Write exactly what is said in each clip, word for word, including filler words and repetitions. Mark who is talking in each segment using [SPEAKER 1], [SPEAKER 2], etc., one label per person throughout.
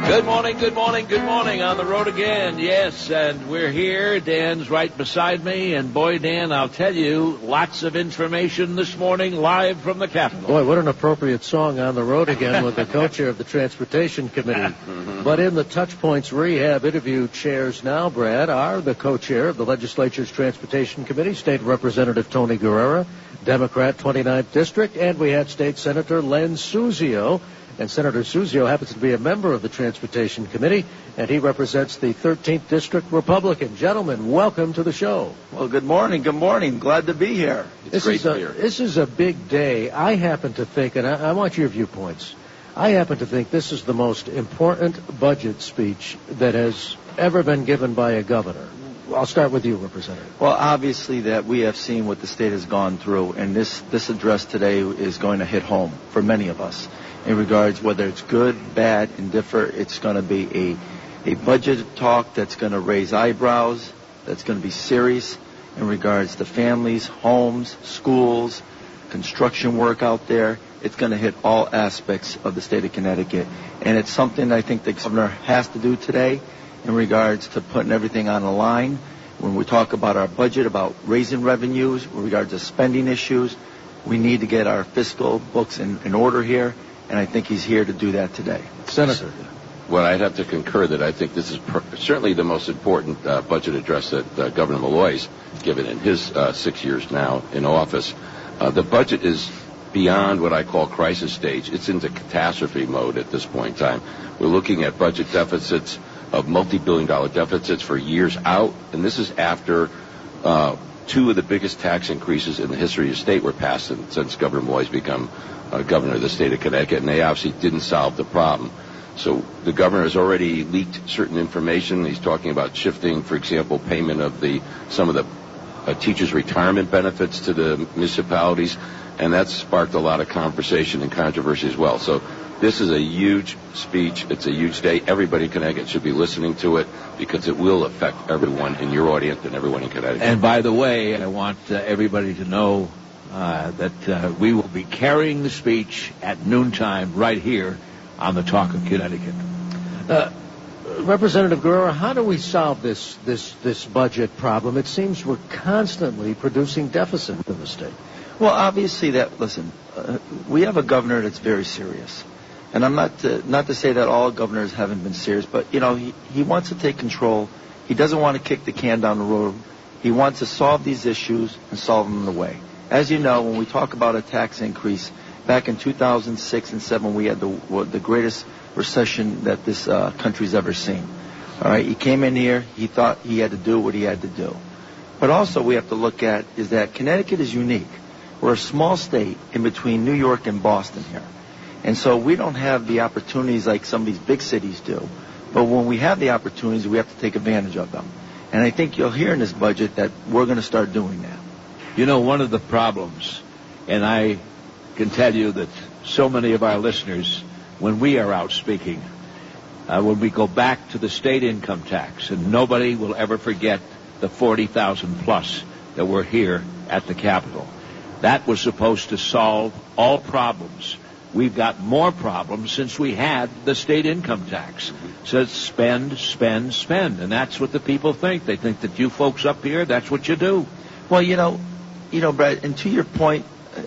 [SPEAKER 1] Good morning, good morning, good morning. On the road again, yes, and we're here. Dan's right beside me, and boy, Dan, I'll tell you, lots of information this morning live from the Capitol.
[SPEAKER 2] Boy, what an appropriate song, On the Road Again, with the co-chair of the Transportation Committee. But in the Touch Points Rehab interview chairs now, Brad, are the co-chair of the legislature's Transportation Committee, State Representative Tony Guerrera, Democrat, twenty-ninth District, and we had State Senator Len Suzio. And Senator Suzio happens to be a member of the Transportation Committee, and he represents the thirteenth District Republican. Gentlemen, welcome to the show.
[SPEAKER 3] Well, good morning. Good morning. Glad to be here.
[SPEAKER 1] It's
[SPEAKER 2] this
[SPEAKER 1] great
[SPEAKER 2] is
[SPEAKER 1] to
[SPEAKER 2] a,
[SPEAKER 1] be here.
[SPEAKER 2] This is a big day. I happen to think, and I, I want your viewpoints, I happen to think this is the most important budget speech that has ever been given by a governor. I'll start with you, Representative.
[SPEAKER 3] Well, obviously that we have seen what the state has gone through, and this, this address today is going to hit home for many of us. In regards whether it's good, bad, indifferent, it's going to be a, a budget talk that's going to raise eyebrows, that's going to be serious in regards to families, homes, schools, construction work out there. It's going to hit all aspects of the state of Connecticut. And it's something I think the governor has to do today in regards to putting everything on the line. When we talk about our budget, about raising revenues, in regards to spending issues, we need to get our fiscal books in, in order here. And I think he's here to do that today.
[SPEAKER 2] Senator.
[SPEAKER 4] Well, I'd have to concur that I think this is per- certainly the most important uh, budget address that uh, Governor Malloy's given in his uh, six years now in office. Uh, the budget is beyond what I call crisis stage. It's into catastrophe mode at this point in time. We're looking at budget deficits of multi-billion dollar deficits for years out, and this is after uh, two of the biggest tax increases in the history of the state were passed since Governor Malloy's become Uh, governor of the state of Connecticut, and they obviously didn't solve the problem. So the governor has already leaked certain information. He's talking about shifting, for example, payment of the some of the uh, teachers' retirement benefits to the municipalities, and that's sparked a lot of conversation and controversy as well. So this is a huge speech. It's a huge day. Everybody in Connecticut should be listening to it because it will affect everyone in your audience and everyone in Connecticut.
[SPEAKER 1] And by the way, I want uh, everybody to know Uh, that uh, we will be carrying the speech at noontime right here on the Talk of Connecticut.
[SPEAKER 2] Uh, Representative Guerrero, how do we solve this this this budget problem? It seems we're constantly producing deficit in the state.
[SPEAKER 3] Well, obviously that, listen, uh, we have a governor that's very serious. And I'm not to, not to say that all governors haven't been serious, but, you know, he, he wants to take control. He doesn't want to kick the can down the road. He wants to solve these issues and solve them in a way. As you know, when we talk about a tax increase, back in two thousand six and seven, we had the the greatest recession that this uh, country's ever seen. All right, he came in here, he thought he had to do what he had to do. But also we have to look at is that Connecticut is unique. We're a small state in between New York and Boston here. And so we don't have the opportunities like some of these big cities do. But when we have the opportunities, we have to take advantage of them. And I think you'll hear in this budget that we're going to start doing that.
[SPEAKER 1] You know, one of the problems, and I can tell you that so many of our listeners, when we are out speaking, uh, when we go back to the state income tax, and nobody will ever forget the forty thousand plus that were here at the Capitol. That was supposed to solve all problems. We've got more problems since we had the state income tax. So it's spend, spend, spend. And that's what the people think. They think that you folks up here, that's what you do.
[SPEAKER 3] Well, you know, You know, Brad, and to your point,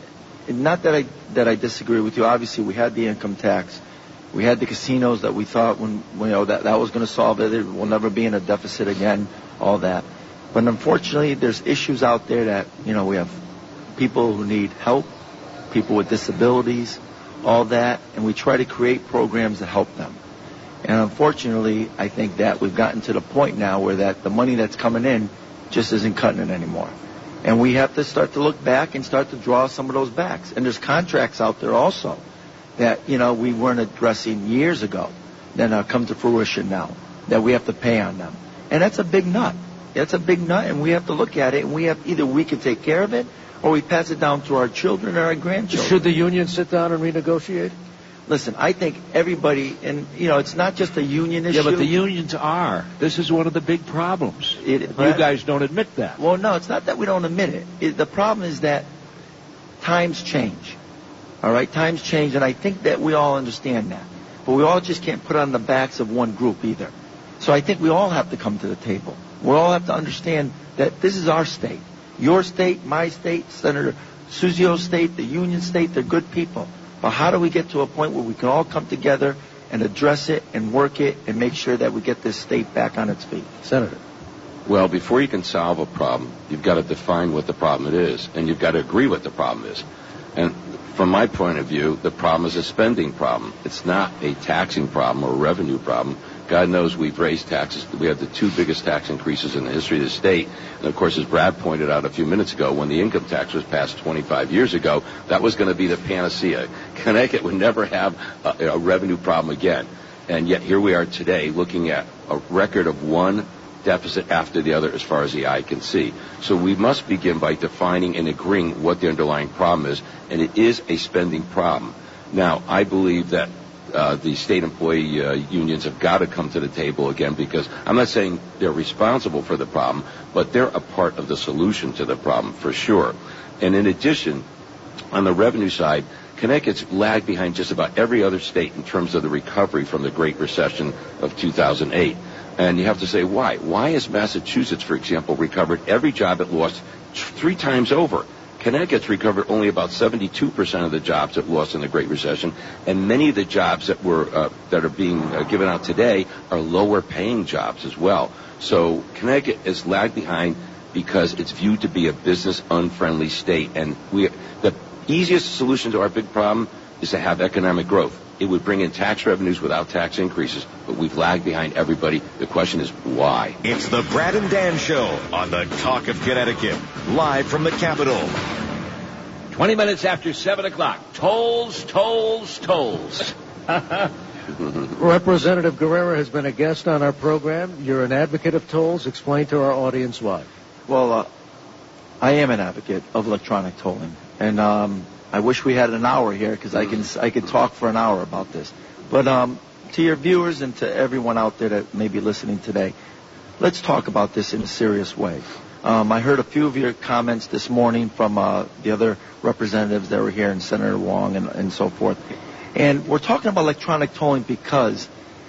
[SPEAKER 3] not that I that I disagree with you. Obviously, we had the income tax. We had the casinos that we thought when, you know, that, that was going to solve it. It will never be in a deficit again, all that. But unfortunately, there's issues out there that, you know, we have people who need help, people with disabilities, all that, and we try to create programs to help them. And unfortunately, I think that we've gotten to the point now where that the money that's coming in just isn't cutting it anymore. And we have to start to look back and start to draw some of those backs. And there's contracts out there also that, you know, we weren't addressing years ago that uh, come to fruition now that we have to pay on them. And that's a big nut. That's a big nut, and we have to look at it, and we have either we can take care of it or we pass it down to our children or our grandchildren.
[SPEAKER 2] Should the union sit down and renegotiate?
[SPEAKER 3] Listen, I think everybody, and, you know, it's not just a union issue.
[SPEAKER 1] Yeah, but the unions are. This is one of the big problems.
[SPEAKER 3] It,
[SPEAKER 1] you guys don't admit that.
[SPEAKER 3] Well, no, it's not that we don't admit it. it. The problem is that times change. All right, times change, and I think that we all understand that. but we all just can't put it on the backs of one group either. So I think we all have to come to the table. We all have to understand that this is our state. Your state, my state, Senator Suzio's state, the Union state, they're good people. But how do we get to a point where we can all come together and address it and work it and make sure that we get this state back on its feet?
[SPEAKER 2] Senator.
[SPEAKER 4] Well, before you can solve a problem, you've got to define what the problem is, and you've got to agree what the problem is. And from my point of view, the problem is a spending problem. It's not a taxing problem or a revenue problem. God knows we've raised taxes. We have the two biggest tax increases in the history of the state. And, of course, as Brad pointed out a few minutes ago, when the income tax was passed twenty-five years ago, that was going to be the panacea. Connecticut would never have a, a revenue problem again. And yet here we are today looking at a record of one deficit after the other as far as the eye can see. So we must begin by defining and agreeing what the underlying problem is, and it is a spending problem. Now, I believe that uh, the state employee uh, unions have got to come to the table again, because I'm not saying they're responsible for the problem, but they're a part of the solution to the problem for sure. And in addition, on the revenue side, Connecticut's lagged behind just about every other state in terms of the recovery from the Great Recession of two thousand eight. And you have to say, why? Why has Massachusetts, for example, recovered every job it lost three times over? Connecticut's recovered only about seventy-two percent of the jobs it lost in the Great Recession, and many of the jobs that were uh, that are being uh, given out today are lower-paying jobs as well. So Connecticut is lagged behind because it's viewed to be a business-unfriendly state, and we the easiest solution to our big problem is to have economic growth. It would bring in tax revenues without tax increases, but we've lagged behind everybody. The question is why?
[SPEAKER 5] It's the Brad and Dan Show on the Talk of Connecticut, live from the Capitol.
[SPEAKER 1] Twenty minutes after seven o'clock. Tolls, tolls, tolls.
[SPEAKER 2] Representative Guerrera has been a guest on our program. You're an advocate of tolls. Explain to our audience why.
[SPEAKER 3] Well, uh, I am an advocate of electronic tolling, and um, I wish we had an hour here because I can I could talk for an hour about this. But um, to your viewers and to everyone out there that may be listening today, let's talk about this in a serious way. Um, I heard a few of your comments this morning from uh, the other representatives that were here, and Senator Wong and, and so forth. And we're talking about electronic tolling because,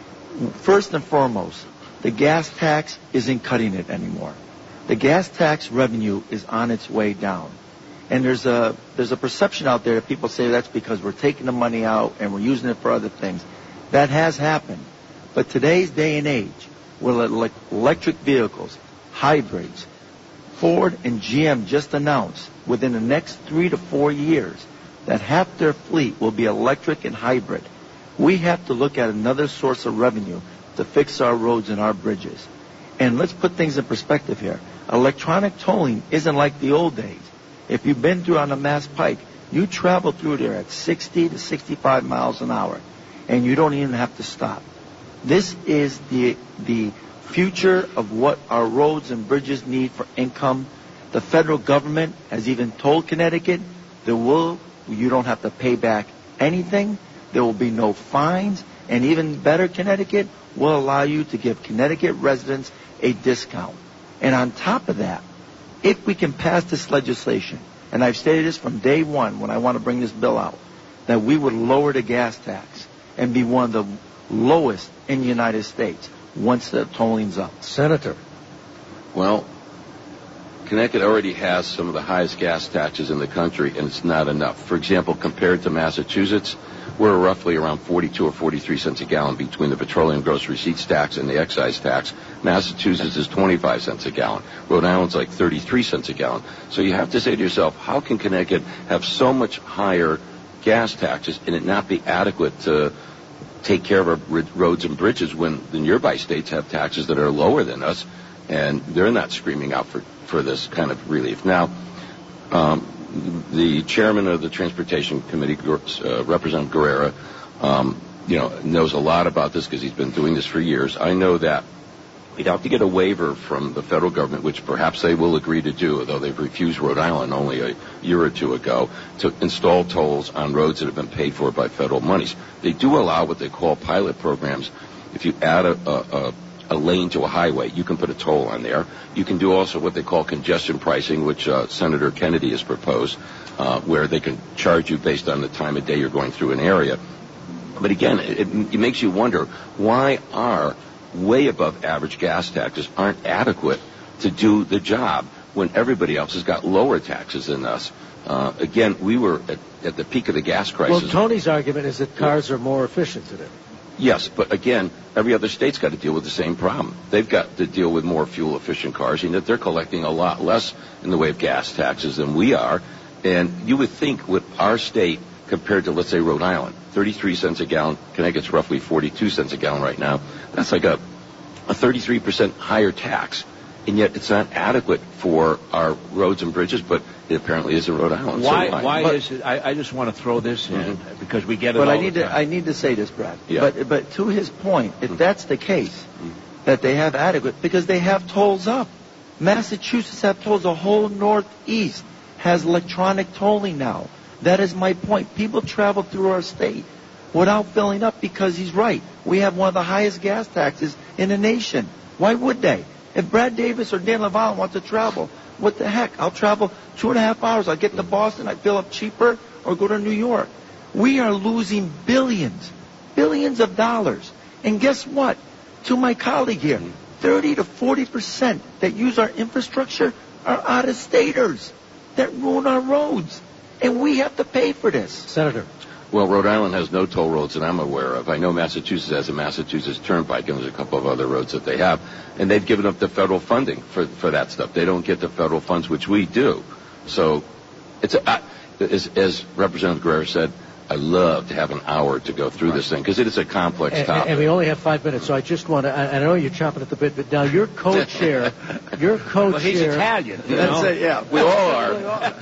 [SPEAKER 3] first and foremost, the gas tax isn't cutting it anymore. The gas tax revenue is on its way down. And there's a there's a perception out there that people say that's because we're taking the money out and we're using it for other things. That has happened. But today's day and age, with electric vehicles, hybrids, Ford and G M just announced within the next three to four years that half their fleet will be electric and hybrid. We have to look at another source of revenue to fix our roads and our bridges. And let's put things in perspective here. Electronic tolling isn't like the old days. If you've been through on the Mass Pike, you travel through there at sixty to sixty-five miles an hour, and you don't even have to stop. This is the the future of what our roads and bridges need for income. The federal government has even told Connecticut there will you don't have to pay back anything. There will be no fines, and even better, Connecticut will allow you to give Connecticut residents a discount. And on top of that, if we can pass this legislation, and I've stated this from day one when I want to bring this bill out, that we would lower the gas tax and be one of the lowest in the United States once the tolling's up.
[SPEAKER 2] Senator.
[SPEAKER 4] Well, Connecticut already has some of the highest gas taxes in the country, and it's not enough. For example, compared to Massachusetts, we're roughly around forty-two or forty-three cents a gallon between the petroleum gross receipts tax and the excise tax. Massachusetts is twenty-five cents a gallon. Rhode Island's like thirty-three cents a gallon. So you have to say to yourself, how can Connecticut have so much higher gas taxes and it not be adequate to take care of our roads and bridges when the nearby states have taxes that are lower than us, and they're not screaming out for, for this kind of relief. Now, um, the chairman of the Transportation Committee, uh, Representative Guerrera, um, you know, knows a lot about this because he's been doing this for years. I know that we'd have to get a waiver from the federal government, which perhaps they will agree to do, although they've refused Rhode Island only a year or two ago, to install tolls on roads that have been paid for by federal monies. They do allow what they call pilot programs. If you add a, a, a a lane to a highway, you can put a toll on there. You can do also what they call congestion pricing, which uh, Senator Kennedy has proposed, uh, where they can charge you based on the time of day you're going through an area. But again, it, it makes you wonder why our way above average gas taxes aren't adequate to do the job when everybody else has got lower taxes than us. Uh, again, we were at, at the peak of the gas crisis.
[SPEAKER 2] Well, Tony's argument is that cars are more efficient today.
[SPEAKER 4] Yes, but again, every other state's got to deal with the same problem. They've got to deal with more fuel-efficient cars, and that they're collecting a lot less in the way of gas taxes than we are. And you would think with our state compared to, let's say, Rhode Island, thirty-three cents a gallon. Connecticut's roughly forty-two cents a gallon right now. That's like a, a thirty-three percent higher tax. And yet it's not adequate for our roads and bridges, but it apparently is in Rhode Island.
[SPEAKER 1] Why?
[SPEAKER 4] So why,
[SPEAKER 1] why
[SPEAKER 4] but,
[SPEAKER 1] is it? I, I just want to throw this in
[SPEAKER 4] mm-hmm.
[SPEAKER 1] because we get it
[SPEAKER 3] but
[SPEAKER 1] all
[SPEAKER 3] I need
[SPEAKER 1] the
[SPEAKER 3] to
[SPEAKER 1] time.
[SPEAKER 3] I need to say this, Brad.
[SPEAKER 4] Yeah.
[SPEAKER 3] But but to his point, if that's the case,
[SPEAKER 4] mm-hmm.
[SPEAKER 3] that they have adequate, because they have tolls up. Massachusetts have tolls. The whole Northeast has electronic tolling now. That is my point. People travel through our state without filling up because he's right. We have one of the highest gas taxes in the nation. Why would they? If Brad Davis or Dan Laval want to travel, what the heck? I'll travel two and a half hours. I'll get to Boston. I fill up cheaper or go to New York. We are losing billions, billions of dollars. And guess what? To my colleague here, thirty to forty percent that use our infrastructure are out-of-staters that ruin our roads. And we have to pay for this.
[SPEAKER 2] Senator.
[SPEAKER 4] Well, Rhode Island has no toll roads that I'm aware of. I know Massachusetts has a Massachusetts Turnpike, and there's a couple of other roads that they have. And they've given up the federal funding for, for that stuff. They don't get the federal funds, which we do. So, it's a, uh, as, as Representative Guerrero said, I love to have an hour to go through this thing, because it is a complex
[SPEAKER 2] and,
[SPEAKER 4] topic.
[SPEAKER 2] And we only have five minutes, so I just want to, I, I know you're chomping at the bit, but now you're co-chair, you're co-chair.
[SPEAKER 1] Well, he's Italian. You
[SPEAKER 3] That's
[SPEAKER 1] know?
[SPEAKER 3] it, yeah.
[SPEAKER 4] We all are.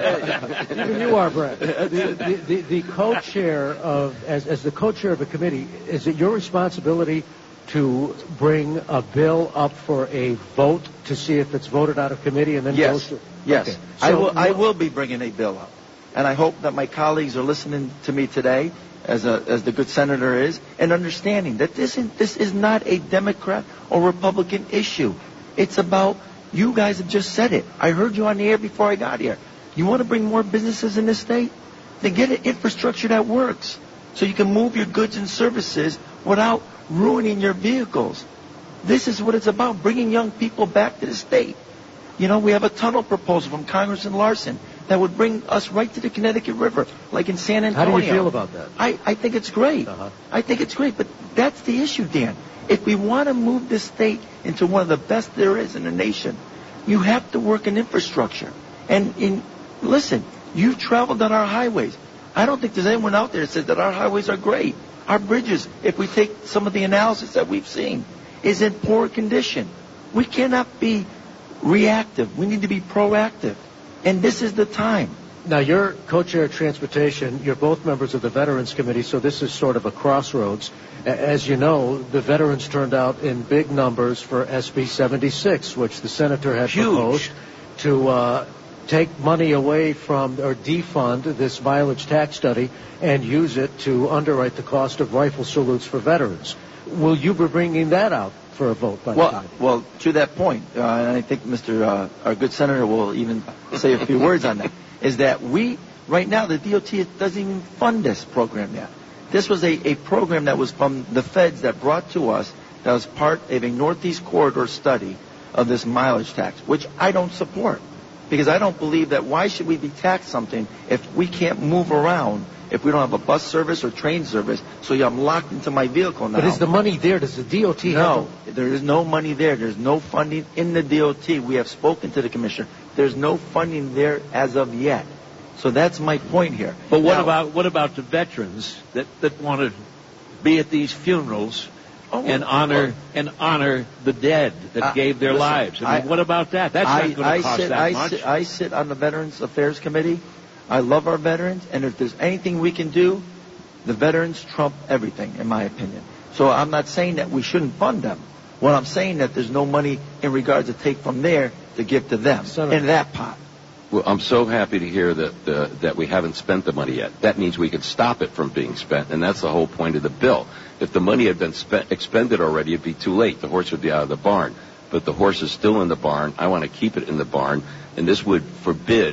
[SPEAKER 2] Even you are, Brett. The, the, the, the co-chair of, as, as the co-chair of a committee, is it your responsibility to bring a bill up for a vote to see if it's voted out of committee and then
[SPEAKER 3] Yes,
[SPEAKER 2] goes to...
[SPEAKER 3] yes.
[SPEAKER 2] Okay.
[SPEAKER 3] I
[SPEAKER 2] So
[SPEAKER 3] will. I
[SPEAKER 2] what-
[SPEAKER 3] will be bringing a bill up, and I hope that my colleagues are listening to me today, as a as the good senator is, and understanding that this is, this is not a Democrat or Republican issue. It's about, you guys have just said it. I heard you on the air before I got here. You want to bring more businesses in this state? Then get an infrastructure that works, so you can move your goods and services without ruining your vehicles. This is what it's about, bringing young people back to the state. You know, we have a tunnel proposal from Congressman Larson that would bring us right to the Connecticut River, like in San
[SPEAKER 2] How
[SPEAKER 3] Antonio.
[SPEAKER 2] do you feel about that?
[SPEAKER 3] I, I think it's great.
[SPEAKER 2] Uh-huh.
[SPEAKER 3] I think it's great, but that's the issue, Dan. If we want to move this state into one of the best there is in the nation, you have to work in infrastructure. And in, listen, you've traveled on our highways. I don't think there's anyone out there that says that our highways are great. Our bridges, if we take some of the analysis that we've seen, is in poor condition. We cannot be reactive. We need to be proactive. And this is the time.
[SPEAKER 2] Now, you're co-chair of transportation. You're both members of the Veterans Committee, so this is sort of a crossroads. A- As you know, the veterans turned out in big numbers for S B seventy-six, which the senator had
[SPEAKER 3] Huge.
[SPEAKER 2] proposed to uh, take money away from or defund this mileage tax study and use it to underwrite the cost of rifle salutes for veterans. Will you be bringing that out for a vote by the
[SPEAKER 3] Well,
[SPEAKER 2] committee?
[SPEAKER 3] well, to that point, uh, and I think Mister Uh, our good senator will even say a few words on that, is that we, right now, the D O T doesn't even fund this program yet. This was a, a program that was from the feds that brought to us, that was part of a Northeast Corridor study of this mileage tax, which I don't support. Because I don't believe that, why should we be taxed something if we can't move around, if we don't have a bus service or train service, so I'm locked into my vehicle now.
[SPEAKER 2] But is the money there? Does the D O T
[SPEAKER 3] No,
[SPEAKER 2] have
[SPEAKER 3] there is no money there. There's no funding in the D O T. We have spoken to the commissioner. There's no funding there as of yet. So that's my point here.
[SPEAKER 1] But what
[SPEAKER 3] Now-
[SPEAKER 1] about what about the veterans that, that want to be at these funerals
[SPEAKER 3] Oh,
[SPEAKER 1] and honor
[SPEAKER 3] well,
[SPEAKER 1] and honor the dead that
[SPEAKER 3] Uh,
[SPEAKER 1] gave their
[SPEAKER 3] listen,
[SPEAKER 1] lives? I mean,
[SPEAKER 3] I-
[SPEAKER 1] what about that? That's
[SPEAKER 3] I,
[SPEAKER 1] not going
[SPEAKER 3] I
[SPEAKER 1] to cost
[SPEAKER 3] sit,
[SPEAKER 1] that
[SPEAKER 3] I
[SPEAKER 1] much.
[SPEAKER 3] Sit, I sit on the Veterans Affairs Committee. I love our veterans, and if there's anything we can do, the veterans trump everything, in my opinion. So I'm not saying that we shouldn't fund them. What I'm saying that there's no money in regards to take from there to give to them
[SPEAKER 2] Senator.
[SPEAKER 3] in that pot.
[SPEAKER 4] Well, I'm so happy to hear that uh, that we haven't spent the money yet. That means we could stop it from being spent, and that's the whole point of the bill. If the money had been spent, expended already, it'd be too late. The horse would be out of the barn. But the horse is still in the barn. I want to keep it in the barn, and this would forbid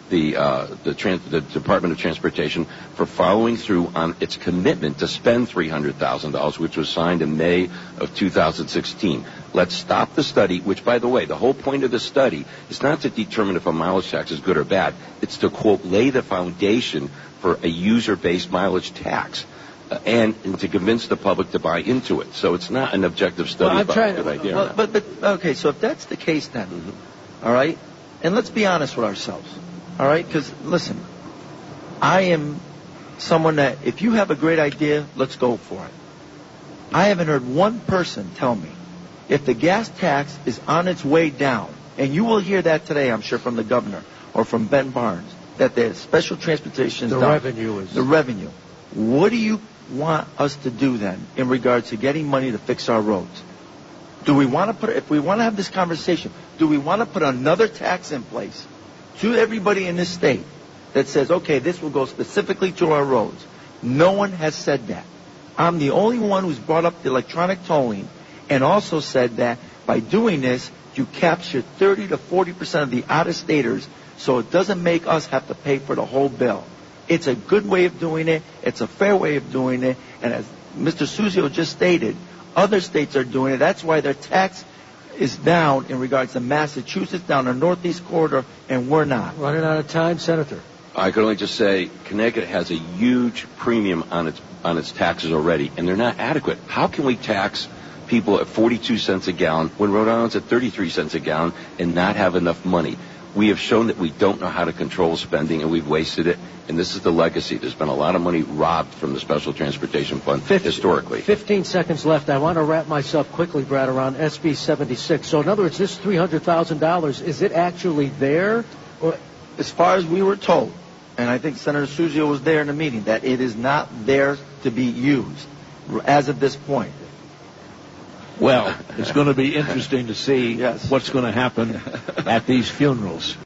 [SPEAKER 4] the uh, the, trans- the Department of Transportation for following through on its commitment to spend three hundred thousand dollars, which was signed in May of two thousand sixteen. Let's stop the study, which, by the way, the whole point of the study is not to determine if a mileage tax is good or bad. It's to, quote, lay the foundation for a user-based mileage tax. Uh, and, and to convince the public to buy into it. So it's not an objective study
[SPEAKER 2] Well, I'm
[SPEAKER 4] about
[SPEAKER 2] trying
[SPEAKER 4] a good
[SPEAKER 2] to-
[SPEAKER 4] idea.
[SPEAKER 3] Well, but, but, okay, so if that's the case then,
[SPEAKER 4] Mm-hmm.
[SPEAKER 3] all right, and let's be honest with ourselves, all right, because, listen, I am someone that, if you have a great idea, let's go for it. I haven't heard one person tell me if the gas tax is on its way down, and you will hear that today, I'm sure, from the governor or from Ben Barnes, that the special transportation is
[SPEAKER 2] The
[SPEAKER 3] down.
[SPEAKER 2] revenue is.
[SPEAKER 3] The revenue. What do you want us to do then in regards to getting money to fix our roads? Do we want to put, if we want to have this conversation, do we want to put another tax in place to everybody in this state that says, okay, this will go specifically to our roads? No one has said that. I'm the only one who's brought up the electronic tolling and also said that by doing this, you capture thirty to forty percent of the out-of-staters, so it doesn't make us have to pay for the whole bill. It's a good way of doing it. It's a fair way of doing it. And as Mister Suzio just stated, other states are doing it. That's why their tax is down in regards to Massachusetts, down the Northeast Corridor, and we're not.
[SPEAKER 2] Running out of time, Senator.
[SPEAKER 4] I can only just say Connecticut has a huge premium on its on its taxes already, and they're not adequate. How can we tax people at forty-two cents a gallon when Rhode Island's at thirty-three cents a gallon and not have enough money? We have shown that we don't know how to control spending, and we've wasted it. And this is the legacy. There's been a lot of money robbed from the Special Transportation Fund historically.
[SPEAKER 2] Fifteen seconds left. I want to wrap myself quickly, Brad, around S B seventy-six. So in other words, this three hundred thousand dollars, is it actually there? Or
[SPEAKER 3] As far as we were told, and I think Senator Suzio was there in the meeting, that it is not there to be used as of this point.
[SPEAKER 1] Well, it's going to be interesting to see
[SPEAKER 3] Yes.
[SPEAKER 1] what's going to happen at these funerals.